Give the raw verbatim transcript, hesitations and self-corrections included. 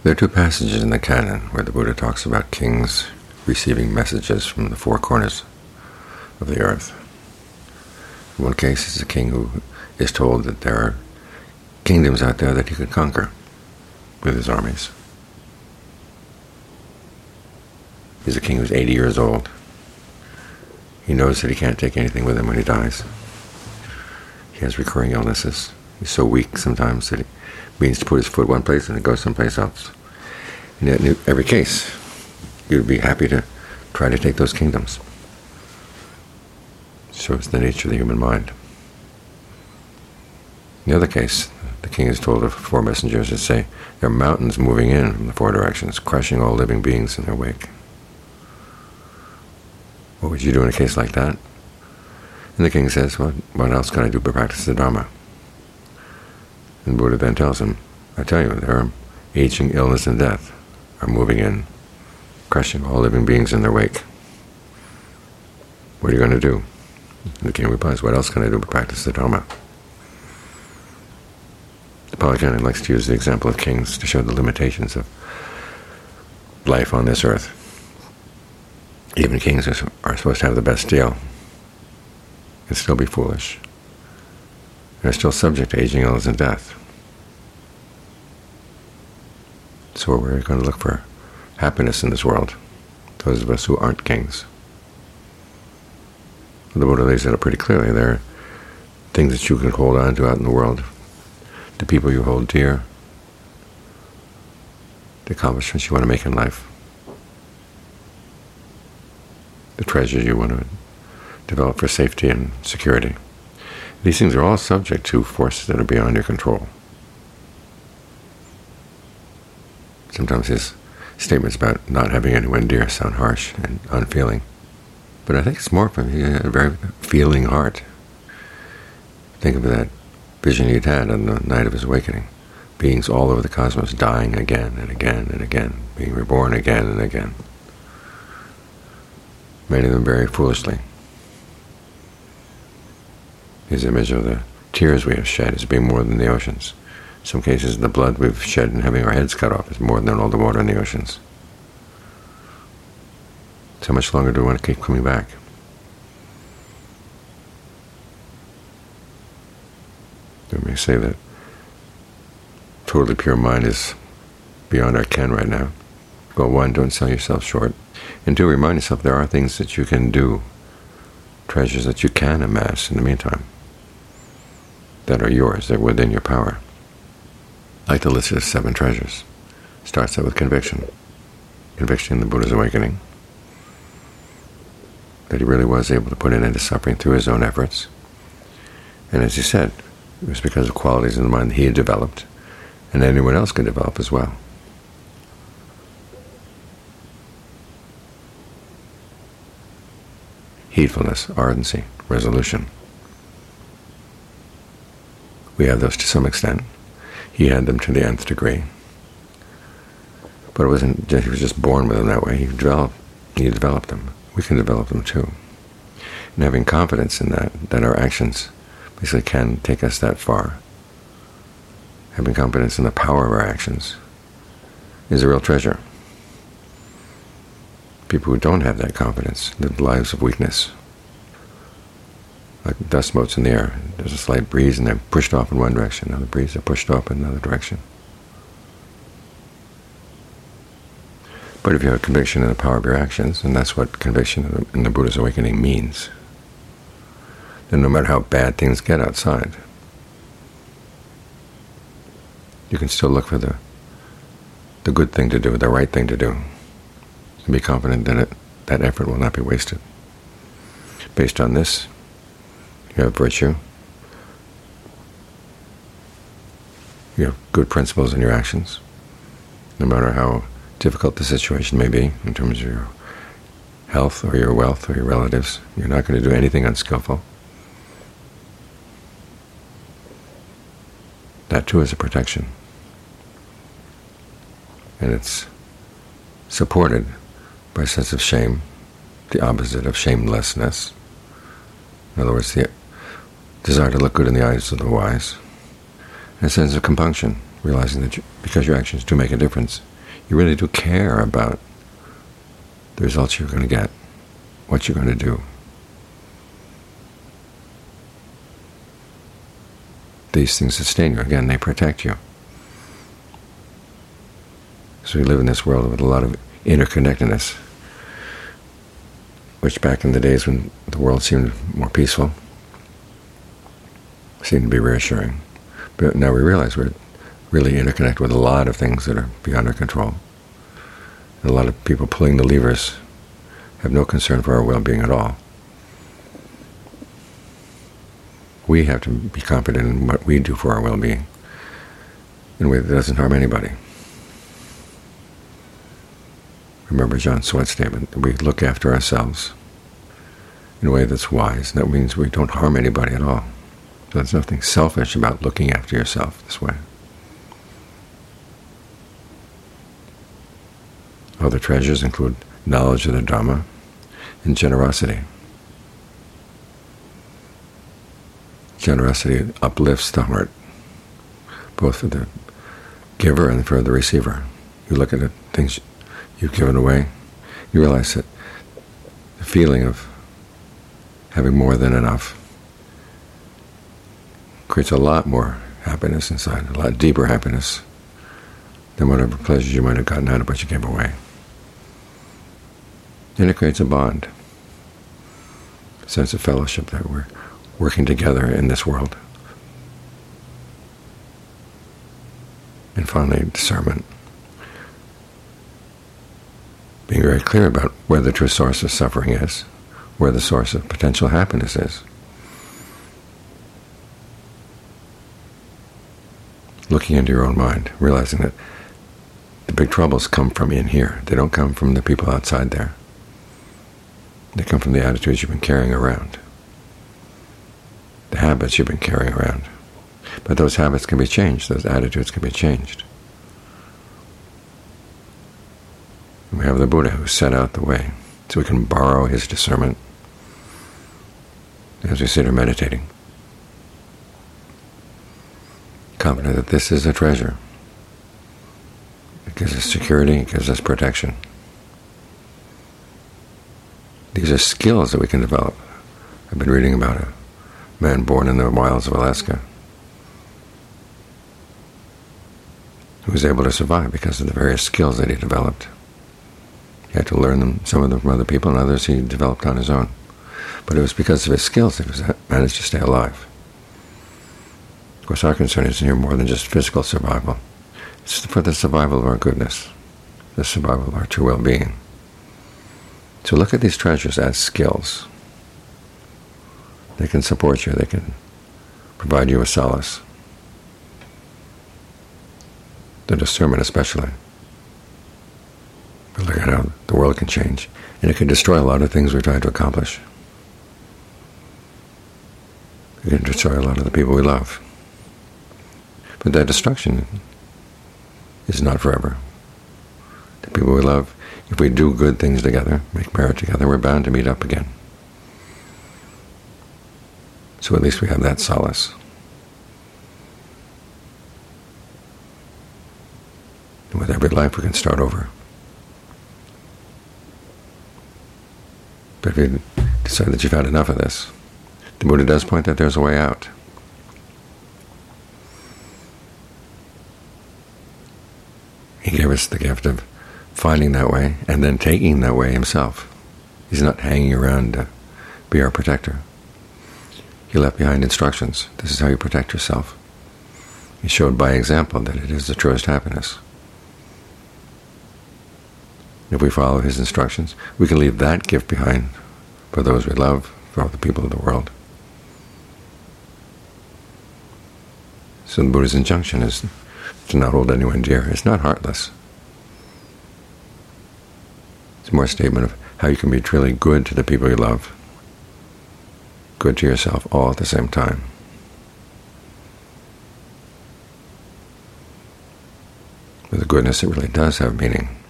There are two passages in the canon where the Buddha talks about kings receiving messages from the four corners of the earth. In one case, it's a king who is told that there are kingdoms out there that he could conquer with his armies. He's a king who's eighty years old. He knows that he can't take anything with him when he dies. He has recurring illnesses. He's so weak sometimes that he means to put his foot one place and it goes someplace else. And yet in every case, he would be happy to try to take those kingdoms. Shows the nature of the human mind. In the other case, the king is told of four messengers that say there are mountains moving in from the four directions, crushing all living beings in their wake. What would you do in a case like that? And the king says, well, what else can I do but practice the Dharma? And Buddha then tells him, I tell you, there are aging, illness, and death are moving in, crushing all living beings in their wake. What are you going to do? And the king replies, what else can I do but practice the Dharma? The Pali Canon likes to use the example of kings to show the limitations of life on this earth. Even kings are, are supposed to have the best deal and still be foolish. They're still subject to aging, illness, and death. So we're going to look for happiness in this world, those of us who aren't kings. The Buddha lays it out pretty clearly. There are things that you can hold on to out in the world, the people you hold dear, the accomplishments you want to make in life, the treasures you want to develop for safety and security. These things are all subject to forces that are beyond your control. Sometimes his statements about not having anyone dear sound harsh and unfeeling, but I think it's more from he had a very feeling heart. Think of that vision he'd had on the night of his awakening. Beings all over the cosmos dying again and again and again, being reborn again and again. Many of them very foolishly. His image of the tears we have shed as being more than the oceans. In some cases, the blood we've shed in having our heads cut off is more than all the water in the oceans. So much longer do we want to keep coming back? We may say that totally pure mind is beyond our ken right now. Well, one, don't sell yourself short. And two, remind yourself there are things that you can do, treasures that you can amass in the meantime, that are yours, that are within your power. Like the list of seven treasures. Starts out with conviction. Conviction in the Buddha's awakening, that he really was able to put an end to suffering through his own efforts. And as he said, it was because of qualities in the mind that he had developed, and anyone else can develop as well. Heedfulness, ardency, resolution. We have those to some extent. He had them to the nth degree. But it wasn't just, he was just born with them that way. He developed, he developed them. We can develop them too. And having confidence in that, that our actions basically can take us that far, having confidence in the power of our actions, is a real treasure. People who don't have that confidence live lives of weakness. Like dust motes in the air. There's a slight breeze and they're pushed off in one direction. Another breeze, they're pushed off in another direction. But if you have conviction in the power of your actions, and that's what conviction in the, in the Buddha's awakening means, then no matter how bad things get outside, you can still look for the, the good thing to do, the right thing to do, and be confident that it, that effort will not be wasted. Based on this, you have virtue, you have good principles in your actions, no matter how difficult the situation may be in terms of your health or your wealth or your relatives. You're not going to do anything unskillful. That too is a protection. And it's supported by a sense of shame, the opposite of shamelessness. In other words, the desire to look good in the eyes of the wise, and a sense of compunction, realizing that you, because your actions do make a difference, You really do care about the results you're going to get, what you're going to do. These things sustain you. Again, they protect you. So we live in this world with a lot of interconnectedness, which back in the days when the world seemed more peaceful, seemed to be reassuring. But now we realize we're really interconnected with a lot of things that are beyond our control. And a lot of people pulling the levers have no concern for our well-being at all. We have to be confident in what we do for our well-being in a way that doesn't harm anybody. Remember John Sweat's statement that we look after ourselves in a way that's wise. And that means we don't harm anybody at all. So there's nothing selfish about looking after yourself this way. Other treasures include knowledge of the Dhamma and generosity. Generosity uplifts the heart, both for the giver and for the receiver. You look at the things you've given away, you realize that the feeling of having more than enough creates a lot more happiness inside, a lot deeper happiness than whatever pleasures you might have gotten out of what you gave away. And it creates a bond, a sense of fellowship that we're working together in this world. And finally, discernment. Being very clear about where the true source of suffering is, where the source of potential happiness is. Looking into your own mind, realizing that the big troubles come from in here. They don't come from the people outside there. They come from the attitudes you've been carrying around, the habits you've been carrying around. But those habits can be changed. Those attitudes can be changed. And we have the Buddha who set out the way, so we can borrow his discernment as we sit here meditating, confident that this is a treasure. It gives us security, it gives us protection. These are skills that we can develop. I've been reading about a man born in the wilds of Alaska who was able to survive because of the various skills that he developed. He had to learn them, some of them from other people, and others he developed on his own. But it was because of his skills that he managed to stay alive. Of course, our concern is here more than just physical survival. It's for the survival of our goodness, the survival of our true well-being. So look at these treasures as skills. They can support you. They can provide you with solace. The discernment especially. But look at how the world can change. And it can destroy a lot of things we're trying to accomplish. It can destroy a lot of the people we love. But that destruction is not forever. The people we love, if we do good things together, make merit together, we're bound to meet up again. So at least we have that solace. And with every life we can start over. But if you decide that you've had enough of this, the Buddha does point that there's a way out. He gave us the gift of finding that way and then taking that way himself. He's not hanging around to be our protector. He left behind instructions. This is how you protect yourself. He showed by example that it is the truest happiness. If we follow his instructions, we can leave that gift behind for those we love, for all the people of the world. So the Buddha's injunction is to not hold anyone dear. It's not heartless. It's more a statement of how you can be truly good to the people you love, good to yourself, all at the same time. With a goodness that really does have meaning.